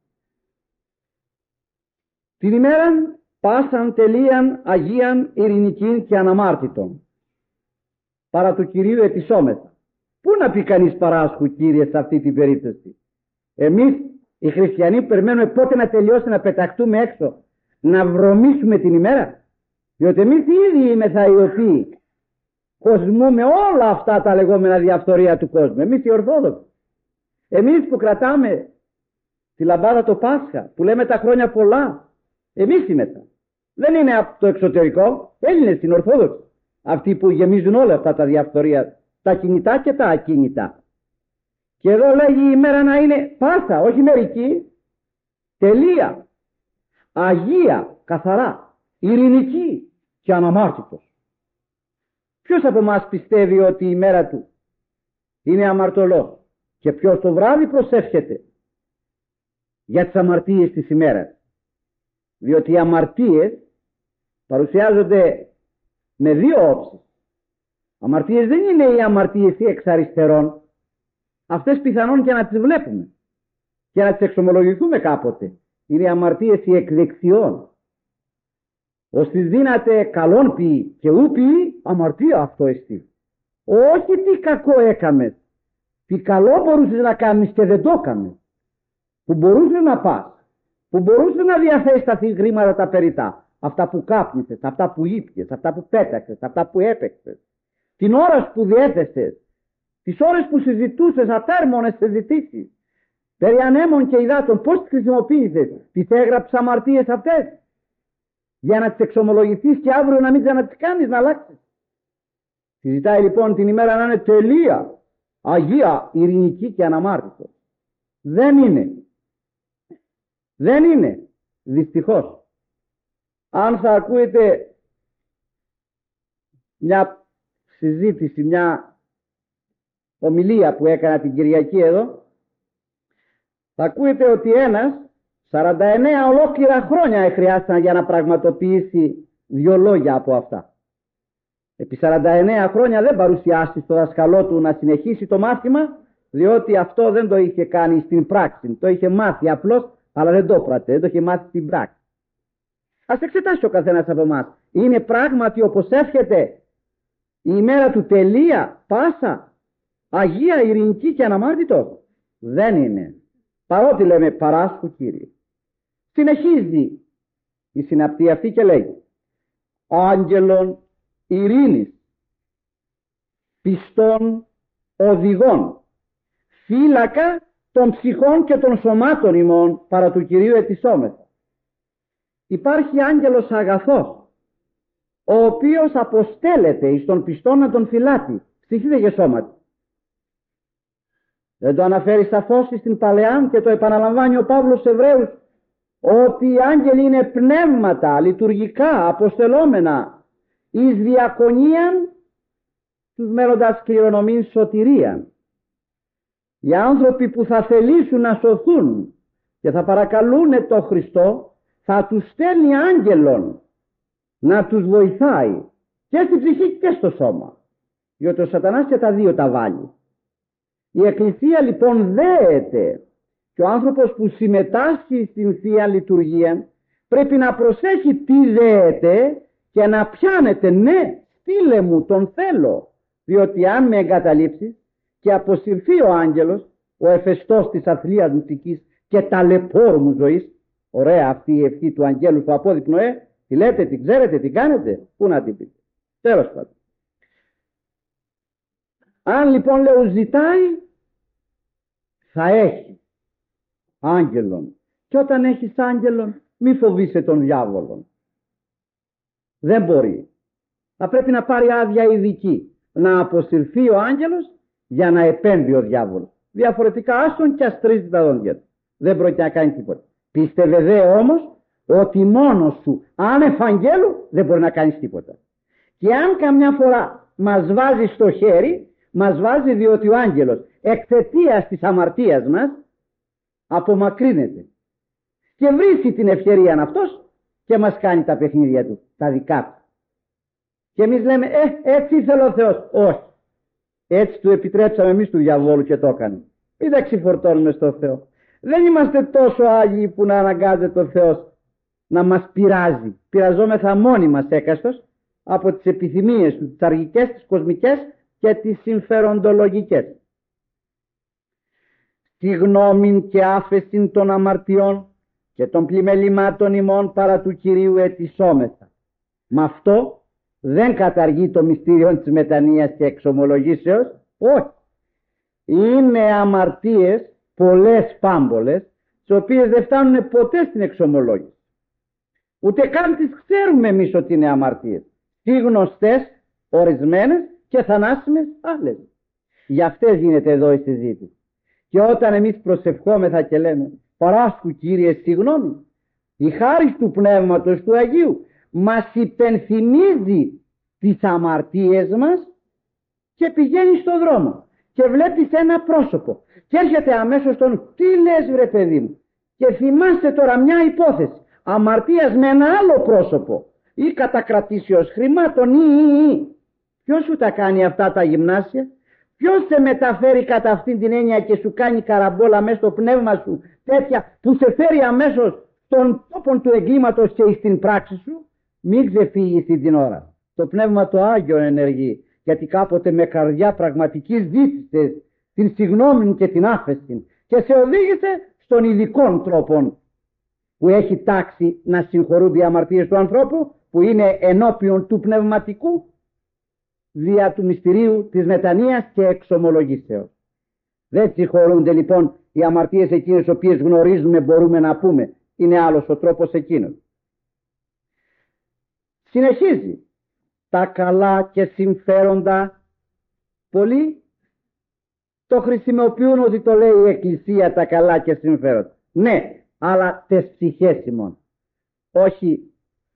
[SPEAKER 1] Την ημέραν πάσαν τελείαν αγίαν ειρηνικήν και αναμάρτητον παρά του Κυρίου ετισόμεθα. Πού να πει κανείς παράσχου, Κύριε, σε αυτή την περίπτωση? Εμείς οι χριστιανοί περιμένουμε πότε να τελειώσει, να πεταχτούμε έξω, να βρωμίσουμε την ημέρα? Διότι εμείς ήδη είμεθα οι οποίοι κοσμούμε όλα αυτά τα λεγόμενα διαφθορία του κόσμου. Εμείς οι Ορθόδοξοι, εμείς που κρατάμε τη λαμπάδα το Πάσχα, που λέμε τα χρόνια πολλά, εμείς είμεθα. Δεν είναι από το εξωτερικό, Έλληνες είναι Ορθόδοξοι, αυτοί που γεμίζουν όλα αυτά τα διαφθορία, τα κινητά και τα ακίνητα. Και εδώ λέγει η ημέρα να είναι Πάσχα, όχι μερική, τελεία, αγία, καθαρά, ειρηνική και αναμάρτητος. Ποιος από εμάς πιστεύει ότι η μέρα του είναι αμαρτωλός και ποιος το βράδυ προσεύχεται για τις αμαρτίες της ημέρας? Διότι οι αμαρτίες παρουσιάζονται με δύο όψεις. Αμαρτίες δεν είναι οι αμαρτίες οι εξ αριστερών. Αυτές πιθανόν και να τις βλέπουμε και να τις εξομολογηθούμε κάποτε. Είναι οι αμαρτίες οι εκ δεξιών. Ώστις δύναται καλόν ποιή και ου ποιή, αμαρτία αυτό εστί. Όχι τι κακό έκαμες, τι καλό μπορούσες να κάνεις και δεν το έκαμες. Που μπορούσες να πας, που μπορούσες να διαθέσεις τα χρήματα τα περιτά, αυτά που κάπνισες, αυτά που ήπιες, αυτά που πέταξες, αυτά που έπαιξες, την ώρα που διέθεσες, τις ώρες που συζητούσες ατέρμονες συζητήσεις περί ανέμων και υδάτων, πώς τις χρησιμοποίησες, τις έγραψες αμαρτίες αυτές για να τις εξομολογηθείς και αύριο να μην ξανατικές κάνεις, να αλλάξεις? Συζητάει λοιπόν την ημέρα να είναι τελεία, αγία, ειρηνική και αναμάρτητο. Δεν είναι. Δεν είναι. Δυστυχώς. Αν θα ακούετε μια συζήτηση, μια ομιλία που έκανα την Κυριακή εδώ, θα ακούετε ότι ένας 49 ολόκληρα χρόνια χρειάστηκαν για να πραγματοποιήσει 2 λόγια από αυτά. Επί 49 χρόνια δεν παρουσιάσει στο δασκαλό του να συνεχίσει το μάθημα, διότι αυτό δεν το είχε κάνει στην πράξη. Το είχε μάθει απλώς, αλλά δεν το έπρατε, δεν το είχε μάθει στην πράξη. Ας εξετάσει ο καθένας από εμάς. Είναι πράγματι όπως εύχεται η ημέρα του τελεία, πάσα, αγία, ειρηνική και αναμάρτητο? Δεν είναι. Παρότι λέμε παράσχου, Κύριε. Συνεχίζει η συναπτή αυτή και λέει: άγγελων ειρήνης, πιστών οδηγών, φύλακα των ψυχών και των σωμάτων ημών παρά του Κυρίου ετισόμεθα. Υπάρχει άγγελος αγαθός, ο οποίος αποστέλλεται εις τον πιστό να τον φυλάτει, ψυχή και σώματι. Δεν το αναφέρει σαφώς στην Παλαιά και το επαναλαμβάνει ο Παύλος στους Εβραίους, ότι οι άγγελοι είναι πνεύματα λειτουργικά αποστελόμενα εις διακονίαν τους μέλλοντας κληρονομήν σωτηρίαν. Οι άνθρωποι που θα θελήσουν να σωθούν και θα παρακαλούν τον Χριστό, θα τους στέλνει άγγελον να τους βοηθάει και στην ψυχή και στο σώμα, διότι ο σατανάς και τα δύο τα βάλει. Η Εκκλησία λοιπόν δέεται και ο άνθρωπος που συμμετάσχει στην Θεία Λειτουργία πρέπει να προσέχει τι δέεται και να πιάνεται. Ναι, στείλε μου, τον θέλω, διότι αν με εγκαταλείψεις και αποσυρθεί ο άγγελος, ο εφεστός της αθλίας μουσικής και ταλαιπώρου μου ζωής, ωραία αυτή η ευχή του αγγέλου στο απόδειπνο, τη λέτε, την ξέρετε, την κάνετε, πού να την πείτε? Τέλος πάντων. Αν λοιπόν λέω ζητάει, θα έχει άγγελον. Και όταν έχεις άγγελον, μη φοβείσαι τον διάβολον. Δεν μπορεί. Θα πρέπει να πάρει άδεια ειδική, να αποσυρθεί ο άγγελος για να επέμβει ο διάβολος. Διαφορετικά άστον και αστρίζει τα δόντια του. Δεν πρόκειται να κάνει τίποτα. Πίστευε δε όμως ότι μόνος σου άνευ αγγέλου δεν μπορεί να κάνεις τίποτα. Και αν καμιά φορά μας βάζει στο χέρι, μας βάζει διότι ο άγγελος εξαιτίας της αμαρτίας μας απομακρύνεται και βρίσκει την ευκαιρία αυτός και μας κάνει τα παιχνίδια του, τα δικά του. Και εμείς λέμε έτσι ήθελε ο Θεός. Όχι. Έτσι του επιτρέψαμε εμείς του διαβόλου και το έκανε. Μην τα ξεφορτώνουμε στο Θεό. Δεν είμαστε τόσο άγιοι που να αναγκάζεται ο Θεός να μας πειράζει. Πειραζόμεθα μόνοι μας έκαστος από τις επιθυμίες του, τις αργικές, τις κοσμικές και τις συμφεροντολογικές. Τη γνώμην και άφεσιν των αμαρτιών και των πλημελημάτων ημών παρά του Κυρίου ετισόμεθα. Με αυτό δεν καταργεί το μυστήριο της μετανοίας και εξομολογήσεως. Όχι. Είναι αμαρτίες πολλές πάμπολες, τις οποίες δεν φτάνουν ποτέ στην εξομολόγηση. Ούτε καν τις ξέρουμε εμείς ότι είναι αμαρτίες. Τι γνωστές, ορισμένες και θανάσιμες άλλες. Για αυτές γίνεται εδώ η συζήτηση. Και όταν εμείς προσευχόμεθα και λέμε παράσχου Κύριε συγγνώμη, η χάρις του Πνεύματος του Αγίου μας υπενθυμίζει τις αμαρτίες μας και πηγαίνει στον δρόμο και βλέπεις ένα πρόσωπο και έρχεται αμέσως τον τι λες βρε παιδί μου, και θυμάσαι τώρα μια υπόθεση αμαρτίας με ένα άλλο πρόσωπο ή κατακρατήσεως χρημάτων ή. Ποιος σου τα κάνει αυτά τα γυμνάσια? Ποιος σε μεταφέρει κατά αυτήν την έννοια και σου κάνει καραμπόλα μέσα στο πνεύμα σου τέτοια που σε φέρει αμέσως στον τόπο του εγκλήματος και στην πράξη σου? Μην ξεφύγεις την ώρα. Το Πνεύμα το Άγιο ενεργεί, γιατί κάποτε με καρδιά πραγματική ζήτησες την συγνώμη και την άφεση και σε οδήγησε στον ειδικών τρόπο που έχει τάξει να συγχωρούνται οι αμαρτίες του ανθρώπου, που είναι ενώπιον του πνευματικού δια του μυστηρίου της μετανοίας και εξομολογήσεως. Δεν συγχωρούνται λοιπόν οι αμαρτίες εκείνες οποίες γνωρίζουμε, μπορούμε να πούμε. Είναι άλλος ο τρόπος εκείνος. Συνεχίζει. Τα καλά και συμφέροντα πολλοί το χρησιμοποιούν ότι το λέει η Εκκλησία τα καλά και συμφέροντα. Ναι, αλλά τες ψυχές ημών. Όχι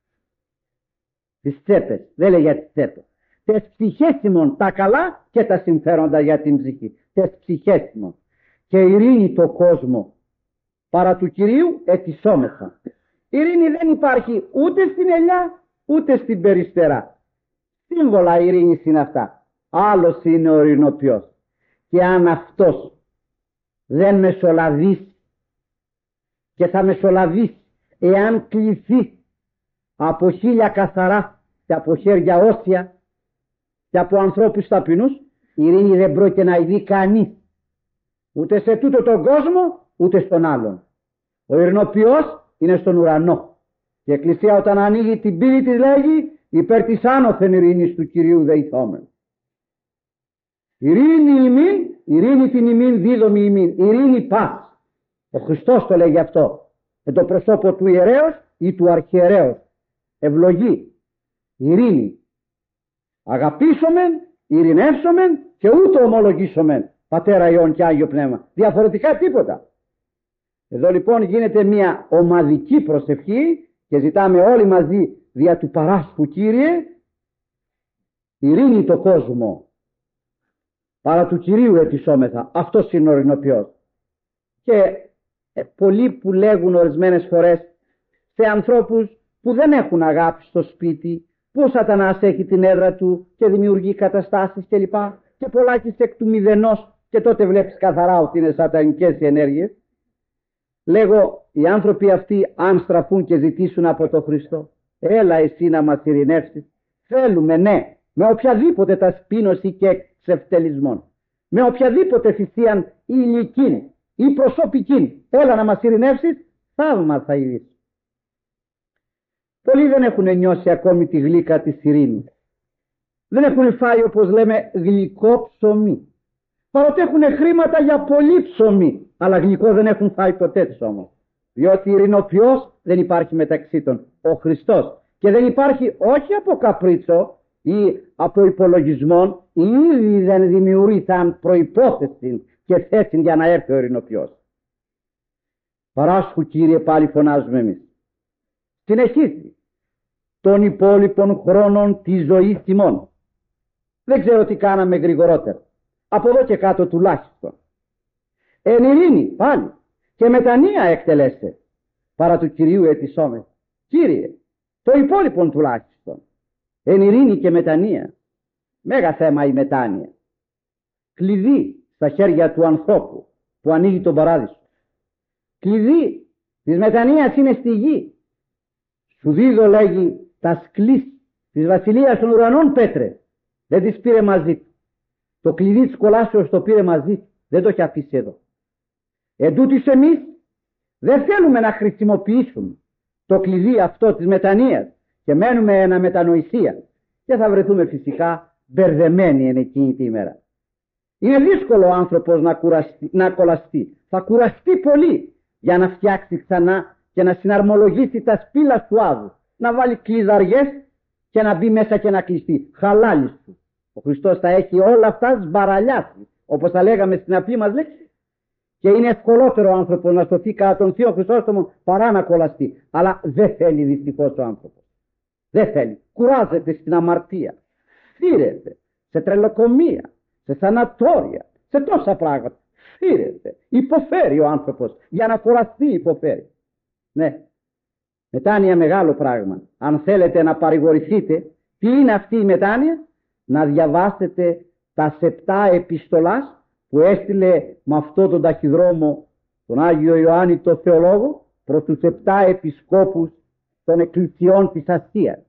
[SPEAKER 1] τις τσέπες. Δεν λέει για τις τσέπες. Τες ψυχές ημών τα καλά και τα συμφέροντα για την ψυχή. Τες ψυχές ημών. Και ειρήνη το κόσμο παρά του Κυρίου ετισόμεθα. Ειρήνη δεν υπάρχει ούτε στην ελιά ούτε στην περιστερά. Σύμβολα ειρήνης είναι αυτά. Άλλος είναι ο ειρηνοποιός. Και αν αυτός δεν μεσολαβήσει και θα μεσολαβήσει εάν κληθεί από χίλια καθαρά και από χέρια όσια και από ανθρώπους ταπεινούς, η ειρήνη δεν πρόκειται να ειδεί κανείς. Ούτε σε τούτο τον κόσμο ούτε στον άλλον. Ο ειρηνοποιός είναι στον ουρανό. Η Εκκλησία όταν ανοίγει την πύλη της λέγει υπέρ της άνωθεν ειρήνης του Κυρίου δεηθόμεν. Ειρήνη ημίν, ειρήνη την ημίν δίδομη ημίν, ειρήνη πας. Ο Χριστός το λέγει αυτό. Με το προσώπο του ιερέως ή του αρχιερέως. Ευλογή. Ειρήνη. Αγαπήσομεν, ειρηνεύσομεν και ούτω ομολογήσομεν. Πατέρα Υιόν και Άγιο Πνεύμα. Διαφορετικά τίποτα. Εδώ λοιπόν γίνεται μια ομαδική προσευχή και ζητάμε όλοι μαζί δια του παράσχου Κύριε ειρήνη το κόσμο. Παρά του Κυρίου ετισόμεθα. Αυτός είναι ο ειρηνοποιός. Και πολλοί που λέγουν ορισμένες φορές σε ανθρώπους που δεν έχουν αγάπη στο σπίτι, που ο Σατανάς έχει την έδρα του και δημιουργεί καταστάσεις κλπ. Και πολλάκις εκ του μηδενός, και τότε βλέπεις καθαρά ότι είναι σατανικές οι ενέργειες. Λέγω, οι άνθρωποι αυτοί αν στραφούν και ζητήσουν από τον Χριστό, έλα εσύ να μας ειρηνεύσεις. Θέλουμε, ναι, με οποιαδήποτε τασπίνωση και ξεφτελισμόν, με οποιαδήποτε θυσίαν υλική ή προσωπική, έλα να μας ειρηνεύσεις, θαύμα θα ειδείς. Πολλοί δεν έχουν νιώσει ακόμη τη γλύκα της ειρήνης. Δεν έχουν φάει, όπως λέμε, γλυκό ψωμί. Παρότι έχουν χρήματα για πολύ ψωμί, αλλά γλυκό δεν έχουν φάει ποτέ τους όμως. Διότι ειρηνοποιός δεν υπάρχει μεταξύ των, ο Χριστός. Και δεν υπάρχει όχι από καπρίτσο ή από υπολογισμόν, ήδη δεν δημιουργήθηκαν προϋπόθεση και θέση για να έρθει ο ειρηνοποιός. Παράσχου Κύριε, πάλι φωνάζουμε εμείς. Συνεχίζει. Των υπόλοιπων χρόνων της ζωής ημών. Δεν ξέρω τι κάναμε γρηγορότερα. Από εδώ και κάτω τουλάχιστον. Εν ειρήνη πάλι και μετανία εκτελέστε. Παρά του Κυρίου ετισόμεν. Κύριε, το υπόλοιπον τουλάχιστον. εν ειρήνη και μετανία. Μέγα θέμα η μετάνοια. Κλειδί στα χέρια του ανθρώπου που ανοίγει τον παράδεισο. Κλειδί της μετανοίας είναι στη γη. Σου δίδω, λέγει, τα σκλής της βασιλείας των ουρανών, Πέτρε. Δεν τις πήρε μαζί του. Το κλειδί της κολάσεως το πήρε μαζί του. Δεν το έχει αφήσει εδώ. Εν τούτοις εμείς δεν θέλουμε να χρησιμοποιήσουμε το κλειδί αυτό της μετανοίας και μένουμε αναμετανοησία και θα βρεθούμε φυσικά μπερδεμένοι εν εκείνη τη ημέρα. Είναι δύσκολο ο άνθρωπος να κολλαστεί. Θα κουραστεί πολύ για να φτιάξει ξανά και να συναρμολογήσει τα σπήλα του άδου, να βάλει κλειδαριές και να μπει μέσα και να κλειστεί. Χαλάλης του. Ο Χριστός θα έχει όλα αυτά σμπαραλιάσει, όπως τα λέγαμε στην απλή μας λέξη. Και είναι ευκολότερο ο άνθρωπος να σωθεί κατά τον Θείο Χρυσόστομο παρά να κολλαστεί. Αλλά δεν θέλει δυστυχώς ο άνθρωπος. Δεν θέλει. Κουράζεται στην αμαρτία. Φύρεται σε τρελοκομεία, σε σανατόρια, σε τόσα πράγματα. Φύρεται. Υποφέρει ο άνθρωπος. Για να κουραστεί υποφέρει. Ναι. Μετάνοια μεγάλο πράγμα. Αν θέλετε να παρηγορηθείτε, τι είναι αυτή η μετάνοια? Να διαβάσετε τα 7 επιστολάς που έστειλε με αυτόν τον ταχυδρόμο τον Άγιο Ιωάννη το Θεολόγο προς τους 7 επισκόπους των εκκλησιών της Ασίας.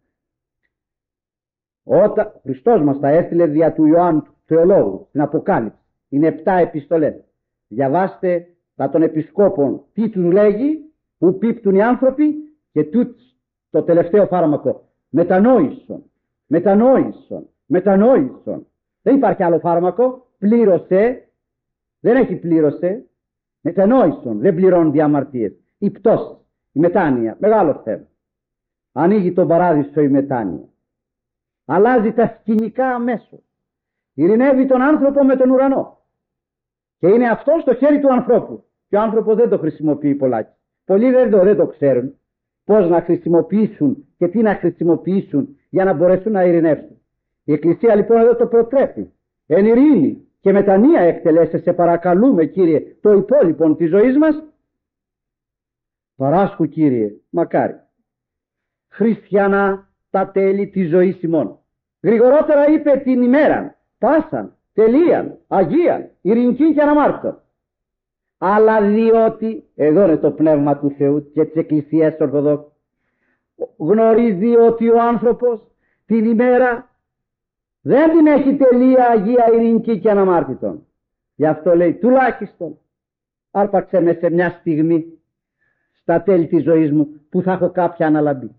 [SPEAKER 1] Όταν Χριστός μας τα έστειλε δια του Ιωάννου του Θεολόγου στην Αποκάλυψη, είναι 7 επιστολές. Διαβάστε τα των επισκόπων τι τους λέγει, που πίπτουν οι άνθρωποι και το τελευταίο φάρμακο. Μετανόησον, μετανόησον, μετανόησον. Δεν υπάρχει άλλο φάρμακο. Πλήρωσε. Δεν έχει πλήρωσε. Μετανόησον. Δεν πληρώνουν διαμαρτίες. Η πτώση, η μετάνοια. Μεγάλο θέμα. Ανοίγει τον παράδεισο η μετάνοια. Αλλάζει τα σκηνικά αμέσως. Ειρηνεύει τον άνθρωπο με τον ουρανό. Και είναι αυτό στο χέρι του ανθρώπου. Και ο άνθρωπος δεν το χρησιμοποιεί πολλάκι. Πολλοί δεν το ξέρουν πώς να χρησιμοποιήσουν και τι να χρησιμοποιήσουν για να μπορέσουν να ειρηνεύσουν. Η Εκκλησία λοιπόν εδώ το προτρέπει. Εν ειρήνη και μετανία εκτελέστε, σε παρακαλούμε, Κύριε, το υπόλοιπο της ζωής μας. Παράσχου, Κύριε, μακάρι. Χριστιανά τα τέλη της ζωής ημών. Γρηγορότερα είπε την ημέραν, πάσαν, τελείαν, αγίαν, ειρηνική και αναμάρτητον. Αλλά διότι, εδώ είναι το πνεύμα του Θεού και της Εκκλησίας Ορθοδόξης, γνωρίζει ότι ο άνθρωπος την ημέρα δεν την έχει τελεία, αγία, ειρηνική και αναμάρτητον. Γι' αυτό λέει τουλάχιστον άρπαξε με σε μια στιγμή στα τέλη της ζωής μου που θα έχω κάποια αναλαμπή.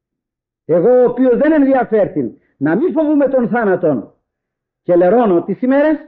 [SPEAKER 1] Εγώ ο οποίος δεν ενδιαφέρθην να μην φοβούμε τον θάνατον και λερώνω τις ημέρες,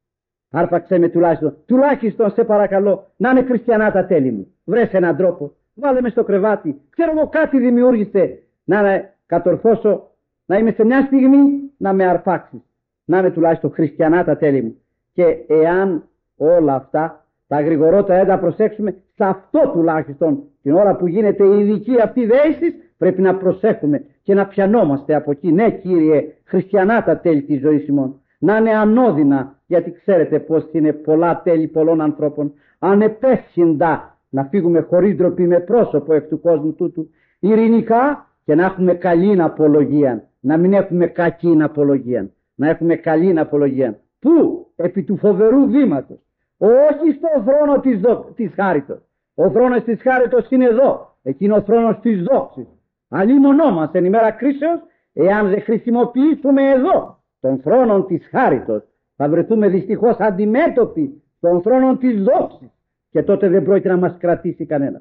[SPEAKER 1] άρπαξε με τουλάχιστον σε παρακαλώ να είναι χριστιανά τα τέλη μου. Βρες έναν τρόπο, βάλε με στο κρεβάτι, ξέρω εγώ κάτι δημιούργησε να κατορθώσω, να είμαι σε μια στιγμή να με αρπάξεις, να είναι τουλάχιστον χριστιανά τα τέλη μου. Και εάν όλα αυτά τα γρηγορότερα δεν τα προσέξουμε, σε αυτό τουλάχιστον την ώρα που γίνεται η ειδική αυτή δέηση πρέπει να προσέχουμε και να πιανόμαστε από εκεί. Ναι, Κύριε, χριστιανά τα τέλη της ζωής ημών. Να είναι ανώδυνα, γιατί ξέρετε πως είναι πολλά τέλη πολλών ανθρώπων, ανεπέσχυντα να φύγουμε χωρίς ντροπή με πρόσωπο εκ του κόσμου τούτου, ειρηνικά και να έχουμε καλήν απολογία, να μην έχουμε κακήν απολογία, να έχουμε καλήν απολογία. Πού? Επί του φοβερού βήματος, όχι στο θρόνο της χάριτος. Ο θρόνος της χάριτος είναι εδώ, εκείνο ο θρόνος της δόξης. Αλλήμωνό μας εν ημέρα κρίσεως, εάν δεν χρησιμοποιήσουμε εδώ τον θρόνο της χάριτος, θα βρεθούμε δυστυχώς αντιμέτωποι στον θρόνο της δόξης και τότε δεν πρόκειται να μας κρατήσει κανένας.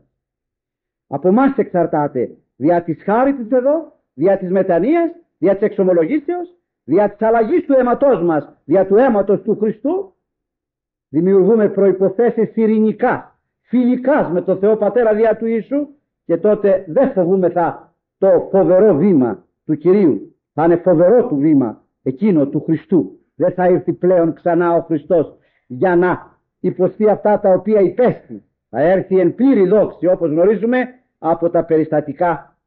[SPEAKER 1] Από εμάς εξαρτάται δια της χάριτος εδώ, δια της μετανοίας, δια της εξομολογήσεως, δια της αλλαγής του αίματός μας, δια του αίματος του Χριστού, δημιουργούμε προϋποθέσεις ειρηνικά, φιλικάς με το Θεό Πατέρα δια του Ιησού και τότε δεν φοβούμεθα το φοβερό βήμα του Κυρίου. Θα είναι φοβερό του βήμα εκείνο του Χριστού. Δεν θα έρθει πλέον ξανά ο Χριστός για να υποστεί αυτά τα οποία υπέστη. Θα έρθει εν πλήρη δόξη, όπως γνωρίζουμε από τα περιστατικά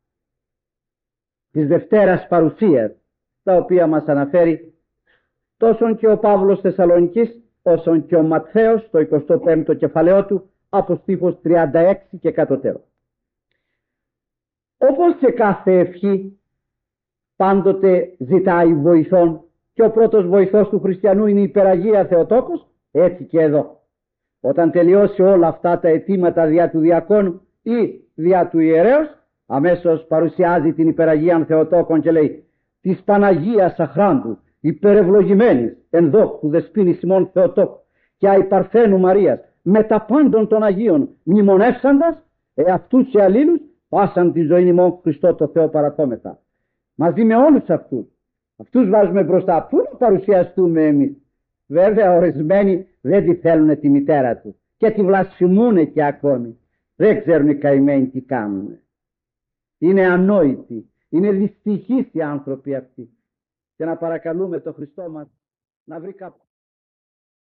[SPEAKER 1] της Δευτέρας Παρουσίας, τα οποία μας αναφέρει τόσον και ο Παύλος Θεσσαλονικής όσον και ο Ματθαίος στο 25ο κεφαλαίο του από στίχος 36 και κατωτέρω. Όπως και κάθε ευχή πάντοτε ζητάει βοηθόν και ο πρώτος βοηθός του χριστιανού είναι η υπεραγία Θεοτόκος, έτσι και εδώ. Όταν τελειώσει όλα αυτά τα αιτήματα δια του διακόνου ή δια του ιερέως, αμέσως παρουσιάζει την υπεραγία Θεοτόκον και λέει: «Της Παναγίας Αχράντου, υπερευλογημένης εν δόξου δεσποίνης ημών Θεοτόκου και αϊ Παρθένου Μαρίας, με τα πάντων των Αγίων μνημονεύσαντας, εαυτούς και αλλήλους, πάσαν τη ζωή ημών Χριστό το Θεό παρακόμετα». Μαζί με όλους αυτούς βάζουμε μπροστά. Πού να παρουσιαστούμε εμείς? Βέβαια ορισμένοι δεν τη θέλουν τη μητέρα του και τη βλασφημούνε και ακόμη. Δεν ξέρουν οι καημένοι τι κάνουν. Είναι ανόητοι, είναι δυστυχείς οι άνθρωποι αυτοί. Και να παρακαλούμε το Χριστό μας να βρει κάποιο